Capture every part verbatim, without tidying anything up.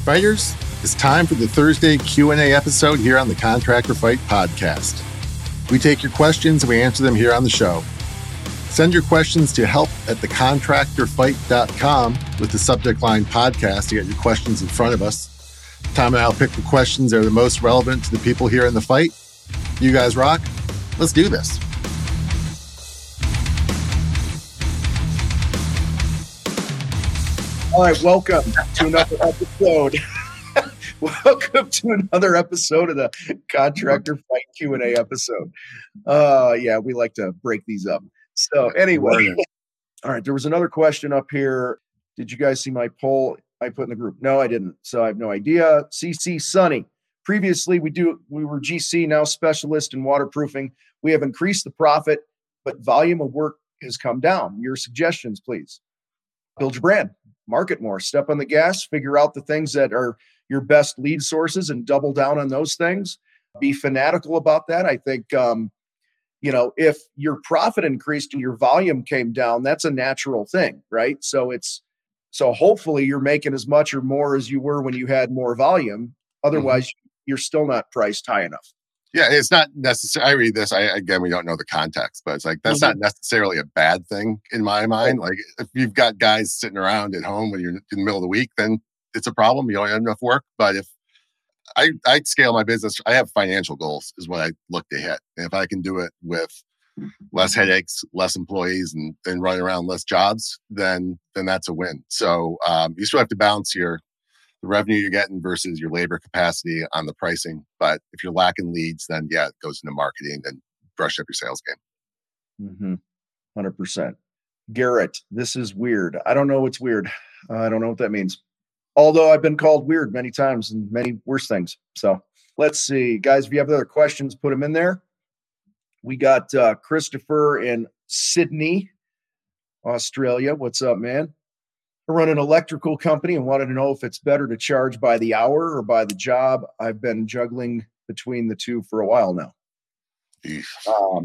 Fighters, it's time for the Thursday Q and A episode here on the Contractor Fight podcast. We take your questions and we answer them here on the show. Send your questions to help at the contractor fight dot com with the subject line podcast to get your questions in front of us. Tom and I'll pick the questions that are the most relevant to the people here in the fight. You guys rock. Let's do this. All right, welcome to another episode. Welcome to another episode of the Contractor Fight Q and A episode. Uh, yeah, we like to break these up. So anyway, all right, there was another question up here. Did you guys see my poll I put in the group? No, I didn't. So I have no idea. C C Sunny. Previously, we do we were G C, now specialist in waterproofing. We have increased the profit, but volume of work has come down. Your suggestions, please. Build your brand, market more, step on the gas, figure out the things that are your best lead sources and double down on those things. Be fanatical about that. I think, um, you know, if your profit increased and your volume came down, that's a natural thing, right? So it's, so hopefully you're making as much or more as you were when you had more volume. Otherwise, mm-hmm. you're still not priced high enough. Yeah, it's not necessary. I read this. I, again, we don't know the context, but it's like, that's mm-hmm. not necessarily a bad thing in my mind. Like if you've got guys sitting around at home when you're in the middle of the week, then it's a problem. You don't have enough work. But if I, I scale my business, I have financial goals is what I look to hit. And if I can do it with less headaches, less employees, and, and running around less jobs, then then that's a win. So um, you still have to balance your the revenue you're getting versus your labor capacity on the pricing. But if you're lacking leads, then yeah, it goes into marketing and brush up your sales game. Mm-hmm. one hundred percent. Garrett, this is weird. I don't know what's weird. Uh, I don't know what that means. Although I've been called weird many times and many worse things. So let's see. Guys, if you have other questions, put them in there. We got uh, Christopher in Sydney, Australia. What's up, man? I run an electrical company and wanted to know if it's better to charge by the hour or by the job. I've been juggling between the two for a while now. Um,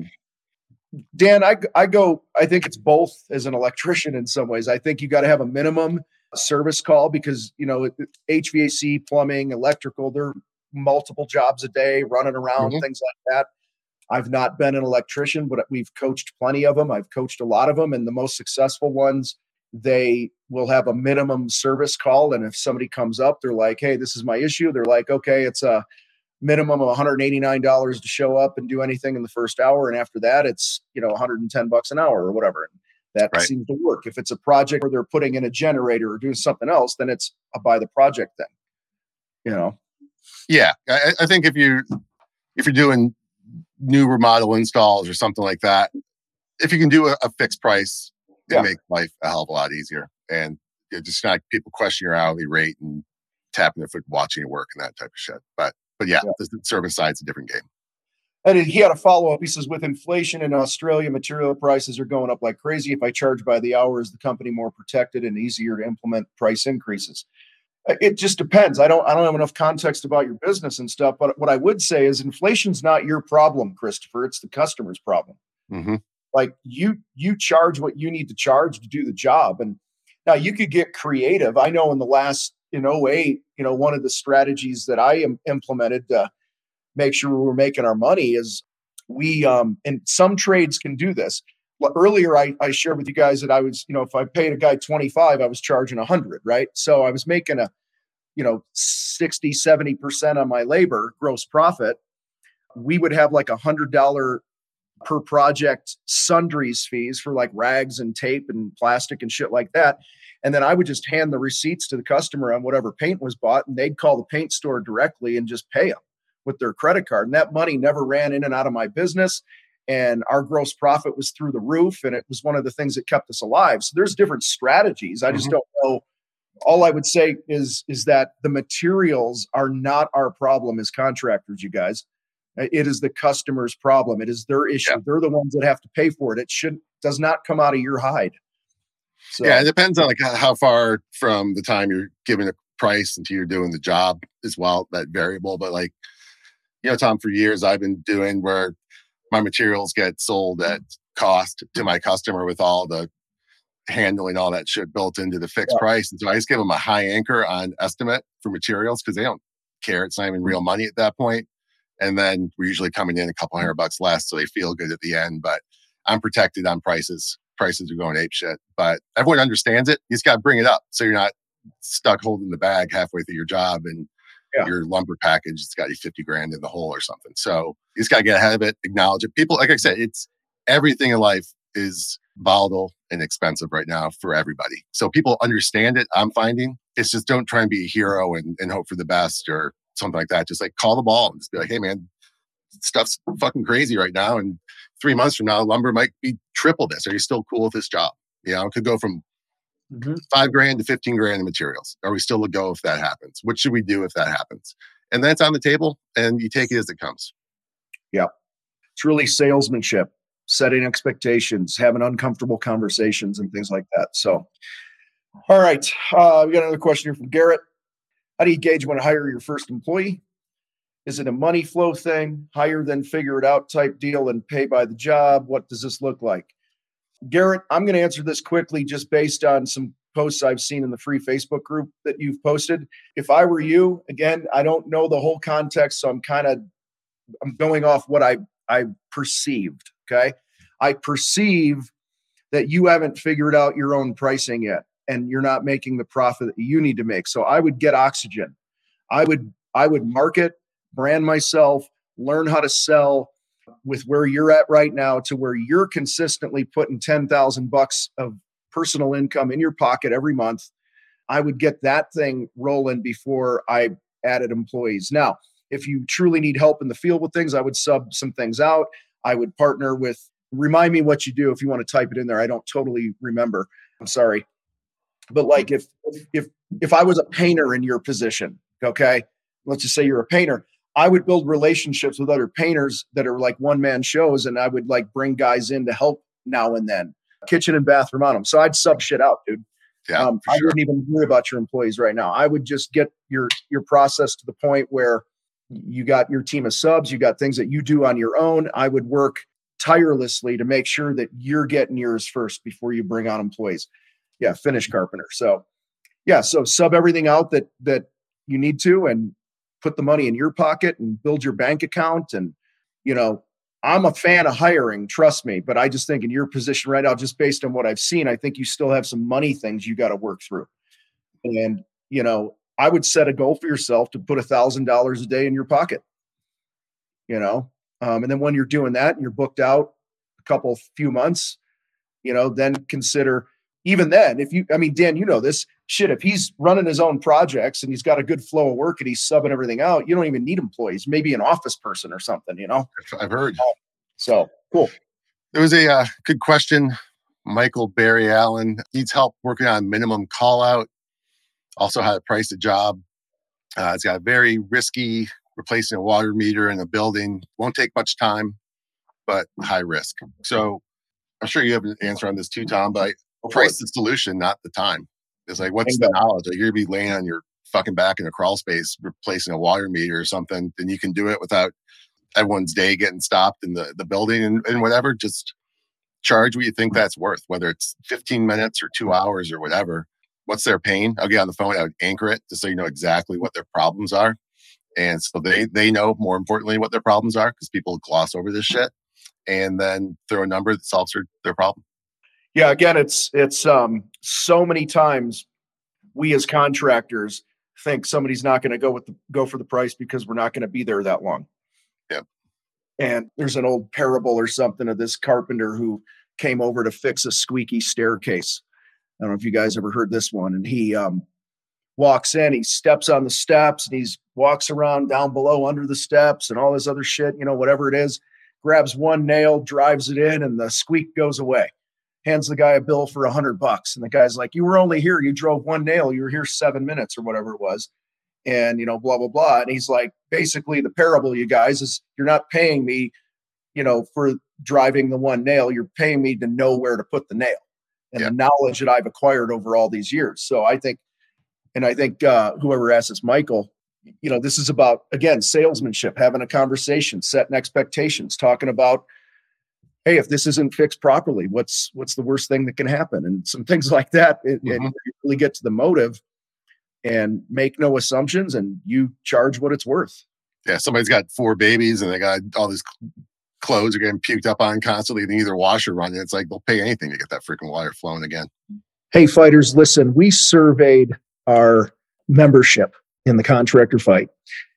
Dan, I, I go, I think it's both as an electrician in some ways. I think you got to have a minimum service call because, you know, H V A C, plumbing, electrical, they're multiple jobs a day running around, mm-hmm. things like that. I've not been an electrician, but we've coached plenty of them. I've coached a lot of them, and the most successful ones, they will have a minimum service call. And if somebody comes up, they're like, hey, this is my issue. They're like, okay, it's a minimum of one hundred eighty-nine dollars to show up and do anything in the first hour. And after that, it's, you know, one hundred ten bucks an hour or whatever. That right. seems to work. If it's a project where they're putting in a generator or doing something else, then it's a by the project thing, you know? Yeah. I, I think if you, if you're doing new remodel installs or something like that, if you can do a, a fixed price, it yeah. makes life a hell of a lot easier. And it just not people question your hourly rate and tapping their foot, watching your work and that type of shit. But but yeah, yeah. the, the service side's a different game. And he had a follow-up. He says, with inflation in Australia, material prices are going up like crazy. If I charge by the hour, is the company more protected and easier to implement price increases? It just depends. I don't I don't have enough context about your business and stuff. But what I would say is inflation's not your problem, Christopher. It's the customer's problem. Mm-hmm. Like you, you charge what you need to charge to do the job. And now you could get creative. I know in the last, in oh eight, you know, one of the strategies that I im- implemented to make sure we were making our money is we, um, and some trades can do this. Well, earlier I, I shared with you guys that I was, you know, if I paid a guy twenty-five, I was charging a hundred, right? So I was making a, you know, sixty, seventy percent on my labor gross profit. We would have like a hundred dollar per project sundries fees for like rags and tape and plastic and shit like that. And then I would just hand the receipts to the customer on whatever paint was bought, and they'd call the paint store directly and just pay them with their credit card. And that money never ran in and out of my business. And our gross profit was through the roof. And it was one of the things that kept us alive. So there's different strategies. I just mm-hmm. don't know. All I would say is, is that the materials are not our problem as contractors, you guys. It is the customer's problem. It is their issue. Yeah. They're the ones that have to pay for it. It should does not come out of your hide. So, yeah, it depends on like how far from the time you're giving a price until you're doing the job as well, that variable. But like, you know, Tom, for years I've been doing where my materials get sold at cost to my customer with all the handling all that shit built into the fixed Yeah. price. And so I just give them a high anchor on estimate for materials because they don't care. It's not even real money at that point. And then we're usually coming in a couple hundred bucks less, so they feel good at the end. But I'm protected on prices. Prices are going ape shit. But everyone understands it. You just got to bring it up so you're not stuck holding the bag halfway through your job and Yeah. your lumber package has got you fifty grand in the hole or something. So you just got to get ahead of it, acknowledge it. People, like I said, it's everything in life is volatile and expensive right now for everybody. So people understand it. I'm finding it's just don't try and be a hero and, and hope for the best or something like that. Just like call the ball and just be like, hey man, stuff's fucking crazy right now. And three months from now, lumber might be triple this. Are you still cool with this job? You know, it could go from Mm-hmm. five grand to fifteen grand in materials. Are we still to go if that happens? What should we do if that happens? And then it's on the table and you take it as it comes. Yeah. It's really salesmanship, setting expectations, having uncomfortable conversations and things like that. So, all right. Uh, we got another question here from Garrett. How do you gauge when to hire your first employee? Is it a money flow thing, hire then figure it out type deal and pay by the job? What does this look like? Garrett, I'm going to answer this quickly just based on some posts I've seen in the free Facebook group that you've posted. If I were you, again, I don't know the whole context, so I'm kind of I'm going off what I I perceived, okay? I perceive that you haven't figured out your own pricing yet and you're not making the profit that you need to make. So I would get oxygen. I would I would market, brand myself, learn how to sell with where you're at right now to where you're consistently putting ten thousand bucks of personal income in your pocket every month. I would get that thing rolling before I added employees. Now, if you truly need help in the field with things, I would sub some things out. I would partner with, remind me what you do if you want to type it in there. I don't totally remember. I'm sorry. But like if if if I was a painter in your position, okay, let's just say you're a painter, I would build relationships with other painters that are like one man shows, and I would like bring guys in to help now and then, kitchen and bathroom on them. So I'd sub shit out, dude. Yeah, um, for I sure. wouldn't even worry about your employees right now. I would just get your your process to the point where you got your team of subs, you got things that you do on your own. I would work tirelessly to make sure that you're getting yours first before you bring on employees. Yeah, finish carpenter. So yeah, so sub everything out that that you need to and put the money in your pocket and build your bank account. And, you know, I'm a fan of hiring, trust me, but I just think in your position right now, just based on what I've seen, I think you still have some money things you got to work through. And, you know, I would set a goal for yourself to put a thousand dollars a day in your pocket, you know, um, and then when you're doing that and you're booked out a couple few months, you know, then consider even then, if you, I mean, Dan, you know this shit, if he's running his own projects and he's got a good flow of work and he's subbing everything out, you don't even need employees, maybe an office person or something, you know? I've heard. So cool. There was a uh, good question. Michael Barry Allen needs help working on minimum call out. Also how to price a job. Uh, it's got a very risky replacing a water meter in a building. Won't take much time, but high risk. So I'm sure you have an answer on this too, Tom, but price the solution, not the time. It's like, what's the knowledge? Like you're gonna be laying on your fucking back in a crawl space replacing a water meter or something, then you can do it without everyone's day getting stopped in the, the building and, and whatever. Just charge what you think that's worth, whether it's fifteen minutes or two hours or whatever. What's their pain? I'll get on the phone, I would anchor it just so you know exactly what their problems are. And so they they know, more importantly, what their problems are, because people gloss over this shit, and then throw a number that solves their, their problem. Yeah, again, it's it's um so many times we as contractors think somebody's not going to go with the, go for the price because we're not going to be there that long. Yep. And there's an old parable or something of this carpenter who came over to fix a squeaky staircase. I don't know if you guys ever heard this one. And he um walks in, he steps on the steps, and he's walks around down below under the steps and all this other shit, you know, whatever it is, grabs one nail, drives it in, and the squeak goes away. Hands the guy a bill for a hundred bucks. And the guy's like, you were only here, you drove one nail, you were here seven minutes or whatever it was. And, you know, blah, blah, blah. And he's like, basically the parable, you guys, is you're not paying me, you know, for driving the one nail. You're paying me to know where to put the nail and yeah. the knowledge that I've acquired over all these years. So I think, and I think uh, whoever asked this, Michael, you know, this is about, again, salesmanship, having a conversation, setting expectations, talking about, hey, if this isn't fixed properly, what's what's the worst thing that can happen? And some things like that. It, Mm-hmm. and you really get to the motive and make no assumptions, and you charge what it's worth. Yeah, somebody's got four babies and they got all these clothes are getting puked up on constantly. They either wash or run. And it's like they'll pay anything to get that freaking water flowing again. Hey, fighters, listen, we surveyed our membership in the Contractor Fight,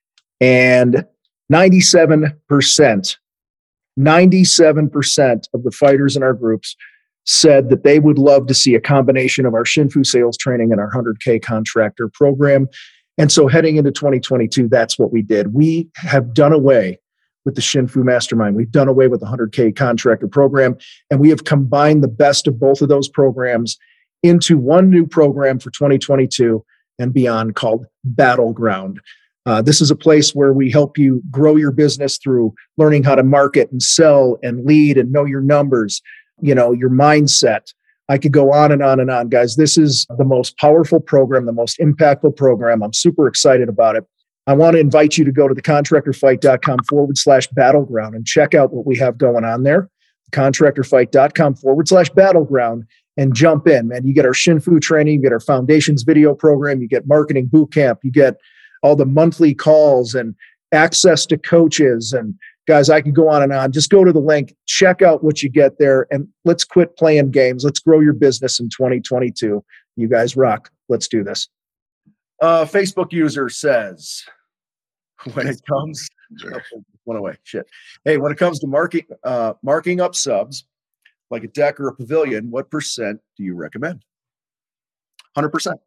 and ninety-seven percent, ninety-seven percent of the fighters in our groups said that they would love to see a combination of our Shinfu sales training and our one hundred K contractor program. And so heading into twenty twenty-two, that's what we did. We have done away with the Shinfu Mastermind. We've done away with the one hundred K contractor program, and we have combined the best of both of those programs into one new program for twenty twenty-two and beyond called Battleground. Uh, this is a place where we help you grow your business through learning how to market and sell and lead and know your numbers, you know, your mindset. I could go on and on and on, guys. This is the most powerful program, the most impactful program. I'm super excited about it. I want to invite you to go to thecontractorfight.com forward slash battleground and check out what we have going on there. Contractorfight.com forward slash battleground and jump in, man. You get our Shinfu training, you get our foundations video program, you get marketing boot camp, you get all the monthly calls and access to coaches. And guys, I can go on and on. Just go to the link, check out what you get there, and let's quit playing games. Let's grow your business in twenty twenty-two. You guys rock. Let's do this. Uh, Facebook user says, when it comes, Sure. oh, went away, shit. Hey, when it comes to marking, uh, marking up subs, like a deck or a pavilion, what percent do you recommend? one hundred percent.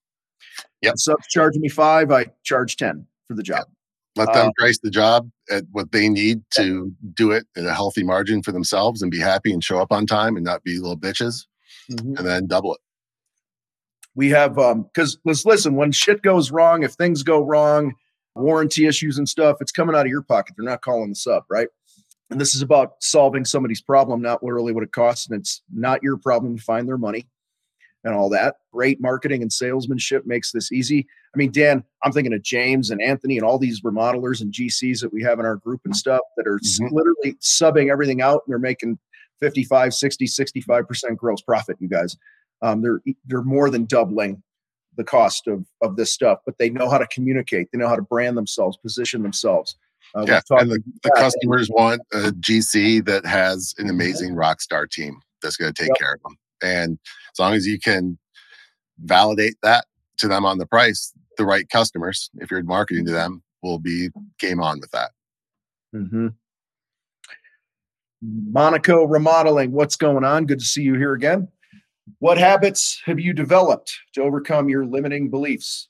Yep. If subs charging me five, I charge ten for the job. Let them Uh, price the job at what they need to do it at a healthy margin for themselves and be happy and show up on time and not be little bitches, mhm. and then double it. We have, um, because let's listen, when shit goes wrong, if things go wrong, warranty issues and stuff, it's coming out of your pocket. They're not calling the sub, right? And this is about solving somebody's problem, not literally what it costs. And it's not your problem to find their money and all that. Great marketing and salesmanship makes this easy. I mean, Dan, I'm thinking of James and Anthony and all these remodelers and G Cs that we have in our group and stuff that are s- Mhm. literally subbing everything out, and they're making fifty-five, sixty, sixty-five percent gross profit, you guys. Um, they're they're more than doubling the cost of, of this stuff, but they know how to communicate. They know how to brand themselves, position themselves. Uh, Yeah, we've talked and the, the about that. customers want a G C that has an amazing rock star team that's going to take Yep. care of them. And as long as you can validate that to them on the price, the right customers, if you're marketing to them, will be game on with that. Mm-hmm. Monaco Remodeling, what's going on? Good to see you here again. What habits have you developed to overcome your limiting beliefs?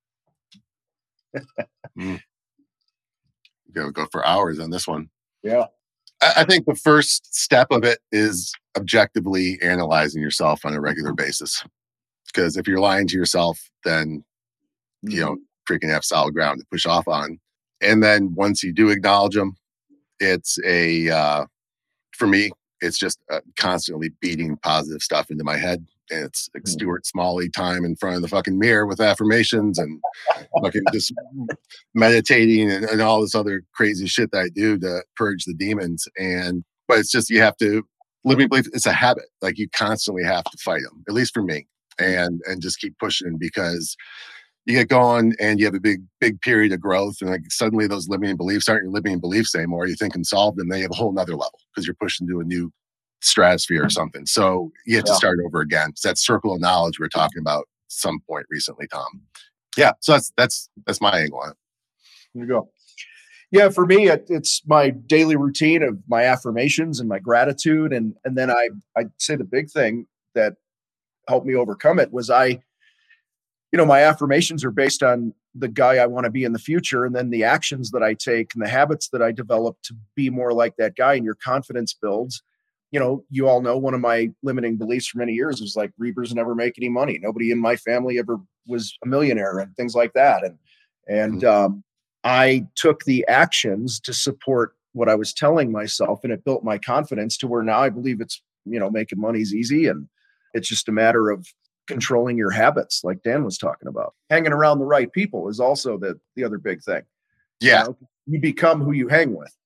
Mm. Go go for hours on this one. Yeah. I, I think the first step of it is objectively analyzing yourself on a regular basis. Because if you're lying to yourself, then you don't freaking have solid ground to push off on. And then once you do acknowledge them, it's a uh, for me, it's just uh, constantly beating positive stuff into my head. And it's like Stuart Smalley time in front of the fucking mirror with affirmations and fucking just meditating and, and all this other crazy shit that I do to purge the demons. And but it's just you have to limiting belief. It's a habit. Like you constantly have to fight them. At least for me, and and just keep pushing because you get going and you have a big, big period of growth. And like suddenly those limiting beliefs aren't your limiting beliefs anymore. You think and solve them. They have a whole nother level because you're pushing to a new stratosphere or something. So you have to Yeah. start over again. It's that circle of knowledge we were talking about some point recently, Tom. Yeah. So that's, that's, that's my angle on it. There you go. Yeah, for me, it, it's my daily routine of my affirmations and my gratitude. And, and then I, I'd say the big thing that helped me overcome it was I, you know, my affirmations are based on the guy I want to be in the future. And then the actions that I take and the habits that I develop to be more like that guy, and your confidence builds. You know, you all know one of my limiting beliefs for many years was like Reavers never make any money. Nobody in my family ever was a millionaire and things like that. And, and, um, I took the actions to support what I was telling myself, and it built my confidence to where now I believe it's, you know, making money's easy. And it's just a matter of controlling your habits, like Dan was talking about. Hanging around the right people is also the, the other big thing. Yeah. You know, you become who you hang with.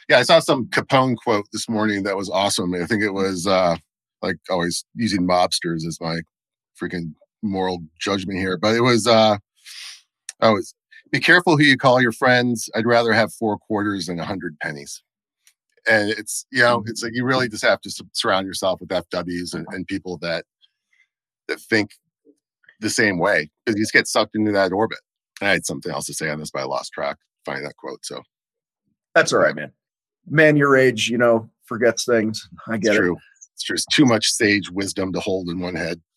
Yeah, I saw some Capone quote this morning that was awesome. I think it was uh, like always using mobsters as my freaking moral judgment here, but it was uh, oh, it's, be careful who you call your friends. I'd rather have four quarters than a hundred pennies. And it's you know it's like you really just have to s- surround yourself with F Ws and, and people that that think the same way because you just get sucked into that orbit. I had something else to say on this, but I lost track finding that quote. So That's all right, man. Man your age, you know, forgets things. I it's get it. true. It's true. It's too much sage wisdom to hold in one head.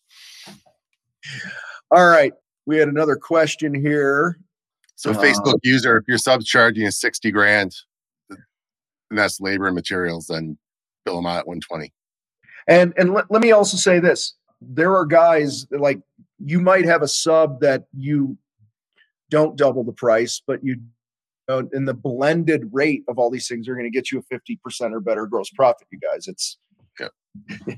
All right. We had another question here. So, Uh, Facebook user, if your sub's charging you sixty grand, and that's labor and materials, then bill them out at one twenty. And and let, let me also say this. There are guys that, like, you might have a sub that you don't double the price, but you know, and the blended rate of all these things are going to get you a fifty percent or better gross profit, you guys. It's Yeah.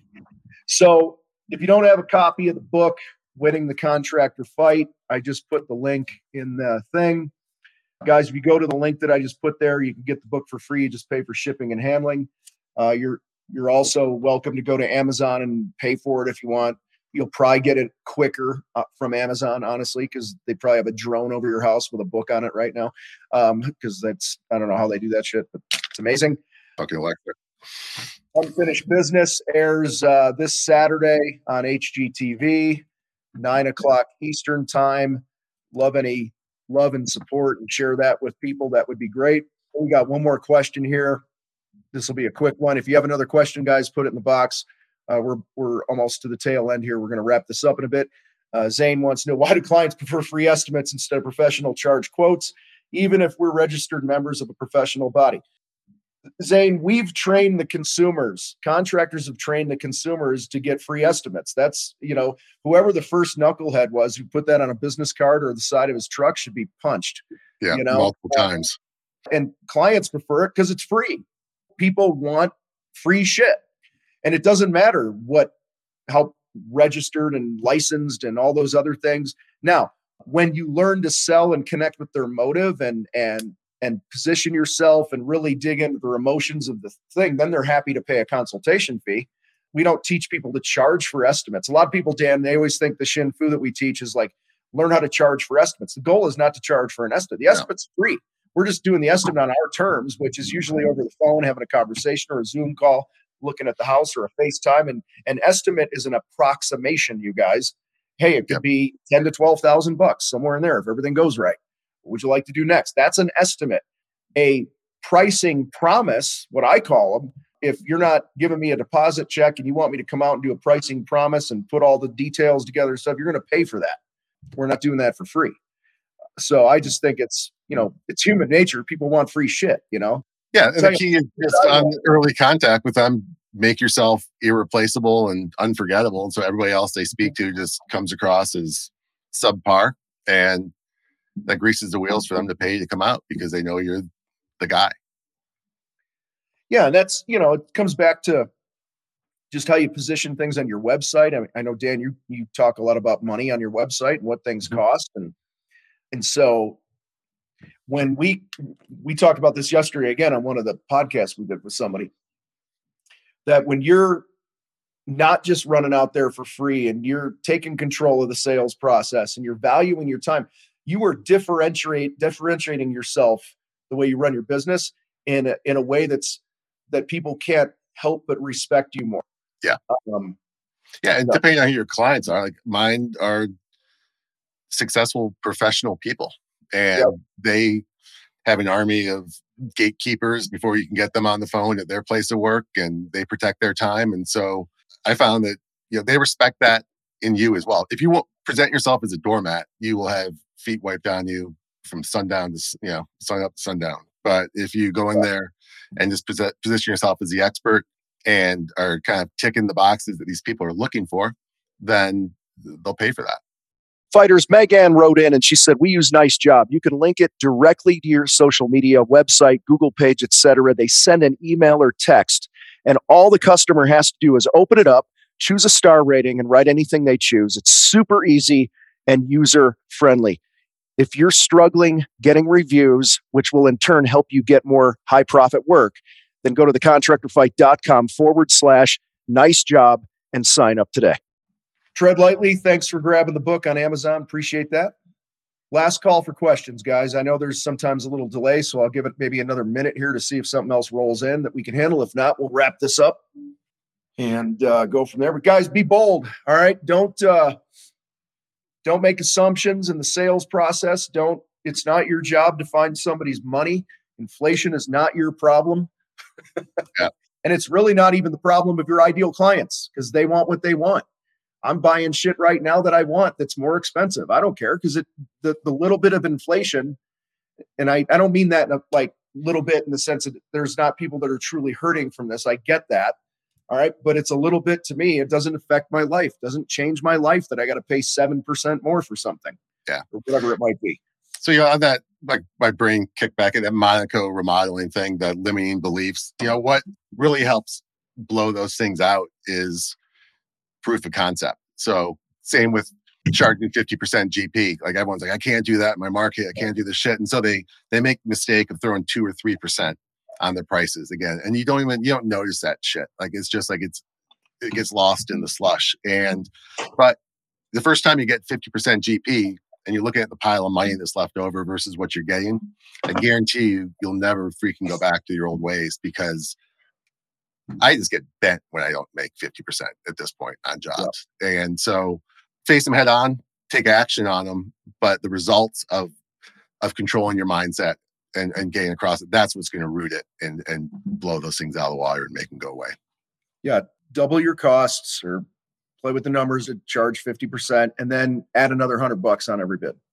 So if you don't have a copy of the book, Winning the Contractor Fight, I just put the link in the thing. Guys, if you go to the link that I just put there, you can get the book for free. You just pay for shipping and handling. Uh, you're you're also welcome to go to Amazon and pay for it if you want. You'll probably get it quicker uh, from Amazon, honestly, because they probably have a drone over your house with a book on it right now. Because um, that's, I don't know how they do that shit, but it's amazing. Fucking electric. Unfinished Business airs uh, this Saturday on H G T V, nine o'clock Eastern time. Love any love and support and share that with people. That would be great. We got one more question here. This will be a quick one. If you have another question, guys, put it in the box. Uh, we're we're almost to the tail end here. We're going to wrap this up in a bit. Uh, Zane wants to know, why do clients prefer free estimates instead of professional charge quotes, even if we're registered members of a professional body? Zane, we've trained the consumers. Contractors have trained the consumers to get free estimates. That's, you know, whoever the first knucklehead was who put that on a business card or the side of his truck should be punched. Yeah, you know, multiple times. And clients prefer it because it's free. People want free shit. And it doesn't matter what, how registered and licensed and all those other things. Now, when you learn to sell and connect with their motive and, and, and position yourself and really dig into the emotions of the thing, then they're happy to pay a consultation fee. We don't teach people to charge for estimates. A lot of people, Dan, they always think the Shin Fu that we teach is like, learn how to charge for estimates. The goal is not to charge for an estimate. The estimate's no. free. We're just doing the estimate on our terms, which is usually over the phone, having a conversation or a Zoom call, looking at the house or a FaceTime. And an estimate is an approximation, you guys. Hey, it could yep. be ten to twelve thousand bucks, somewhere in there, if everything goes right. What would you like to do next? That's an estimate. A pricing promise, what I call them, if you're not giving me a deposit check and you want me to come out and do a pricing promise and put all the details together and stuff, you're going to pay for that. We're not doing that for free. So I just think it's, you know, it's human nature. People want free shit, you know? Yeah. And the key is just on early contact with them, make yourself irreplaceable and unforgettable. And so everybody else they speak to just comes across as subpar, and that greases the wheels for them to pay to come out because they know you're the guy. Yeah. And that's, you know, it comes back to just how you position things on your website. I mean, I know, Dan, you, you talk a lot about money on your website and what things cost. And, and so when we, we talked about this yesterday, again, on one of the podcasts we did with somebody, that when you're not just running out there for free and you're taking control of the sales process and you're valuing your time, you are differentiate differentiating yourself the way you run your business in a, in a way that's, that people can't help but respect you more. Yeah. Um, yeah. And so, depending on who your clients are, like mine are successful professional people, and yep. they have an army of gatekeepers before you can get them on the phone at their place of work, and they protect their time. And so I found that, you know, they respect that in you as well. If you won't present yourself as a doormat, you will have feet wiped on you from sundown to, you know, sun up to sundown. But if you go in there and just posi- position yourself as the expert and are kind of ticking the boxes that these people are looking for, then they'll pay for that. Fighters, Megan wrote in and she said, we use Nice Job. You can link it directly to your social media, website, Google page, et cetera. They send an email or text, and all the customer has to do is open it up, choose a star rating, and write anything they choose. It's super easy and user friendly. If you're struggling getting reviews, which will in turn help you get more high profit work, then go to thecontractorfight.com forward slash nice job and sign up today. Tread lightly. Thanks for grabbing the book on Amazon. Appreciate that. Last call for questions, guys. I know there's sometimes a little delay, so I'll give it maybe another minute here to see if something else rolls in that we can handle. If not, we'll wrap this up and uh, go from there. But guys, be bold. All right. Don't, uh, don't make assumptions in the sales process. Don't, it's not your job to find somebody's money. Inflation is not your problem. Yeah. And it's really not even the problem of your ideal clients because they want what they want. I'm buying shit right now that I want that's more expensive. I don't care because it the, the little bit of inflation, and I, I don't mean that in a, like little bit in the sense that there's not people that are truly hurting from this. I get that. All right. But it's a little bit to me. It doesn't affect my life. Doesn't change my life that I got to pay seven percent more for something. Yeah. Or whatever it might be. So, you know, on that, like my brain kicked back at that Monaco remodeling thing, the limiting beliefs, you know, what really helps blow those things out is proof of concept. So same with charging fifty percent G P. Like everyone's like, I can't do that in my market. I can't do this shit. And so they, they make the mistake of throwing two or three percent on their prices again. And you don't even, you don't notice that shit. Like, it's just like, it's, it gets lost in the slush. And, but the first time you get fifty percent G P and you're looking at the pile of money that's left over versus what you're getting, I guarantee you, you'll never freaking go back to your old ways because I just get bent when I don't make fifty percent at this point on jobs. Yep. And so face them head on, take action on them. But the results of, of controlling your mindset and, and getting across it, that's what's going to root it and, and blow those things out of the water and make them go away. Yeah. Double your costs or play with the numbers and charge fifty percent and then add another hundred bucks on every bid.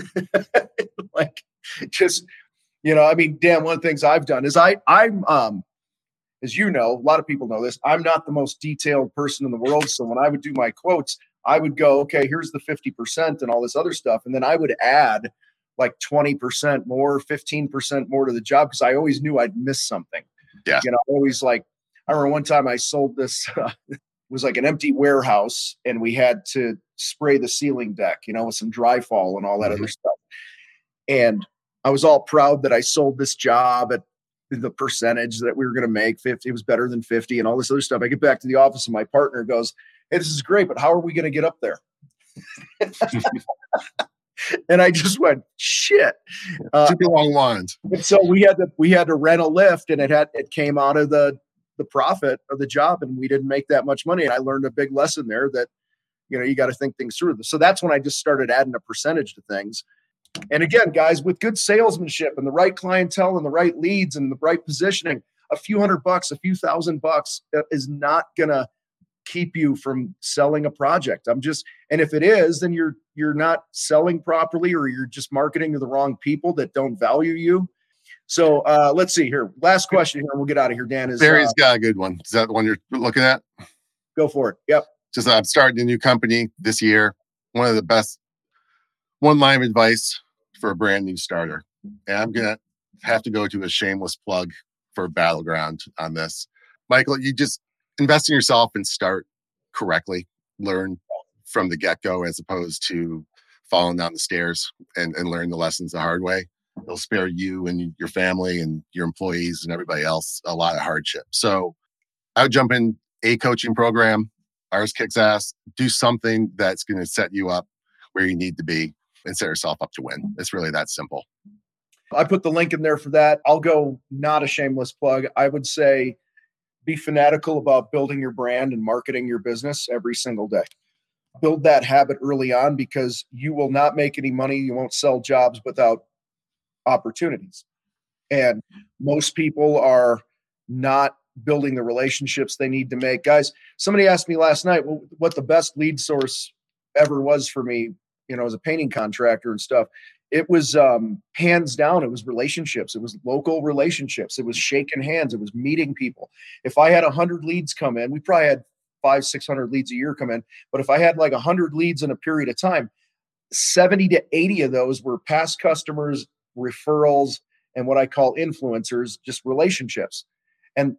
Like just, you know, I mean, Dan, one of the things I've done is I, I'm, um, as you know, a lot of people know this, I'm not the most detailed person in the world. So when I would do my quotes, I would go, okay, here's the fifty percent and all this other stuff. And then I would add like twenty percent more, fifteen percent more to the job because I always knew I'd miss something. Yeah. You know, always like, I remember one time I sold this, uh, it was like an empty warehouse and we had to spray the ceiling deck, you know, with some dry fall and all that mm-hmm. other stuff. And I was all proud that I sold this job at the percentage that we were going to make. fifty, it was better than fifty and all this other stuff. I get back to the office and my partner goes, hey, this is great, but how are we going to get up there? And I just went, shit. Uh, Super long lines. And so we had to, we had to rent a lift and it had, it came out of the, the profit of the job and we didn't make that much money. And I learned a big lesson there that, you know, you got to think things through. So that's when I just started adding a percentage to things. And again, guys, with good salesmanship and the right clientele and the right leads and the right positioning, a few hundred bucks, a few thousand bucks is not going to keep you from selling a project. I'm just, and if it is, then you're, you're not selling properly or you're just marketing to the wrong people that don't value you. So uh, let's see here. Last question here. And we'll get out of here. Dan is Barry's uh, got a good one. Is that the one you're looking at? Go for it. Yep. Just I'm starting a new company this year. One of the best one line of advice for a brand new starter. And I'm going to have to go to a shameless plug for Battleground on this. Michael, you just invest in yourself and start correctly. Learn from the get-go as opposed to falling down the stairs and, and learn the lessons the hard way. It'll spare you and your family and your employees and everybody else a lot of hardship. So I would jump in a coaching program. Ours kicks ass. Do something that's going to set you up where you need to be and set yourself up to win. It's really that simple. I put the link in there for that. I'll go not a shameless plug. I would say be fanatical about building your brand and marketing your business every single day. Build that habit early on because you will not make any money. You won't sell jobs without opportunities. And most people are not building the relationships they need to make. Guys, somebody asked me last night what the best lead source ever was for me, you know, as a painting contractor and stuff. It was um, hands down. It was relationships. It was local relationships. It was shaking hands. It was meeting people. If I had a hundred leads come in, we probably had five, six hundred leads a year come in. But if I had like a hundred leads in a period of time, seventy to eighty of those were past customers, referrals, and what I call influencers, just relationships. And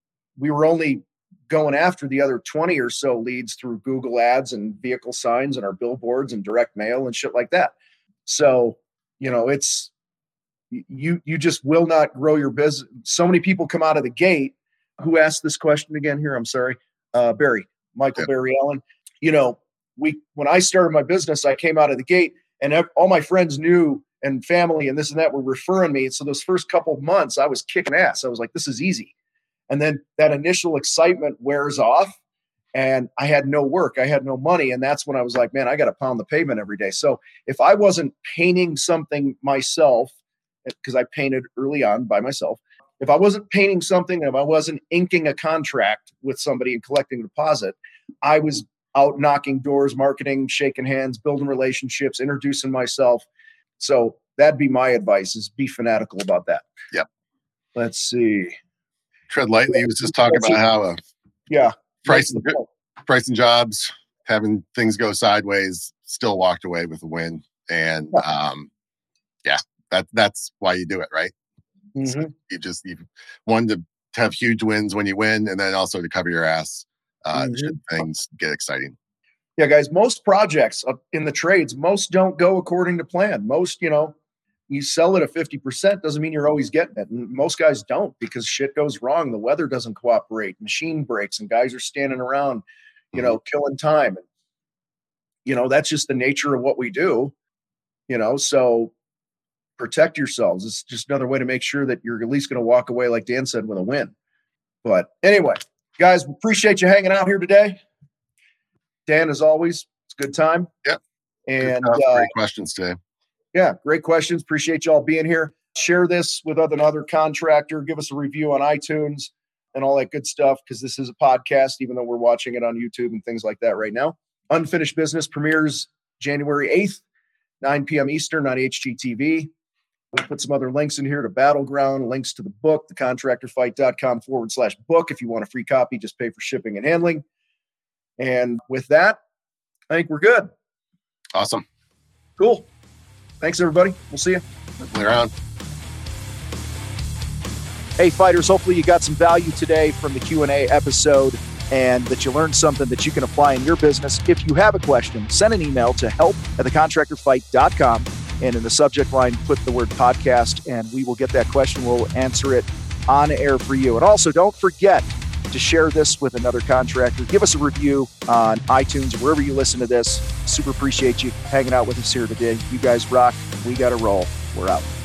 we were only going after the other twenty or so leads through Google ads and vehicle signs and our billboards and direct mail and shit like that. So you know, it's, you, you just will not grow your business. So many people come out of the gate. Who asked this question again here? I'm sorry. Uh, Barry, Michael yep. Barry Allen. You know, we, when I started my business, I came out of the gate and ev- all my friends knew, and family and this and that were referring me. So those first couple of months I was kicking ass. I was like, this is easy. And then that initial excitement wears off and I had no work. I had no money. And that's when I was like, man, I got to pound the pavement every day. So if I wasn't painting something myself, because I painted early on by myself, if I wasn't painting something, if I wasn't inking a contract with somebody and collecting a deposit, I was out knocking doors, marketing, shaking hands, building relationships, introducing myself. So that'd be my advice, is be fanatical about that. Yep. Let's see. Tread lightly. He was just talking about how uh, yeah, price and, price and jobs, having things go sideways, still walked away with a win. And um, yeah, that that's why you do it, right? Mm-hmm. So you just you wanted to have huge wins when you win, and then also to cover your ass uh, mm-hmm. should things get exciting. Yeah, guys, most projects in the trades, most don't go according to plan. Most, you know, you sell it at fifty percent doesn't mean you're always getting it. And most guys don't, because shit goes wrong. The weather doesn't cooperate, machine breaks, and guys are standing around, you know, mm-hmm. killing time. And, you know, that's just the nature of what we do, you know, so protect yourselves. It's just another way to make sure that you're at least going to walk away, like Dan said, with a win. But anyway, guys, appreciate you hanging out here today. Dan, as always, it's a good time. Yep. And uh, uh, great questions today. Yeah, great questions. Appreciate y'all being here. Share this with another contractor. Give us a review on iTunes and all that good stuff, because this is a podcast, even though we're watching it on YouTube and things like that right now. Unfinished Business premieres January eighth, nine p.m. Eastern on H G T V. We'll put some other links in here to Battleground, links to the book, thecontractorfight.com forward slash book. If you want a free copy, just pay for shipping and handling. And with that, I think we're good. Awesome. Cool. Thanks, everybody. We'll see you. Later on. Hey, fighters, hopefully you got some value today from the Q and A episode, and that you learned something that you can apply in your business. If you have a question, send an email to help at thecontractorfight dot com. And in the subject line, put the word podcast, and we will get that question. We'll answer it on air for you. And also, don't forget to share this with another contractor. Give us a review on iTunes, wherever you listen to this. Super appreciate you hanging out with us here today. You guys rock. We got to roll. We're out.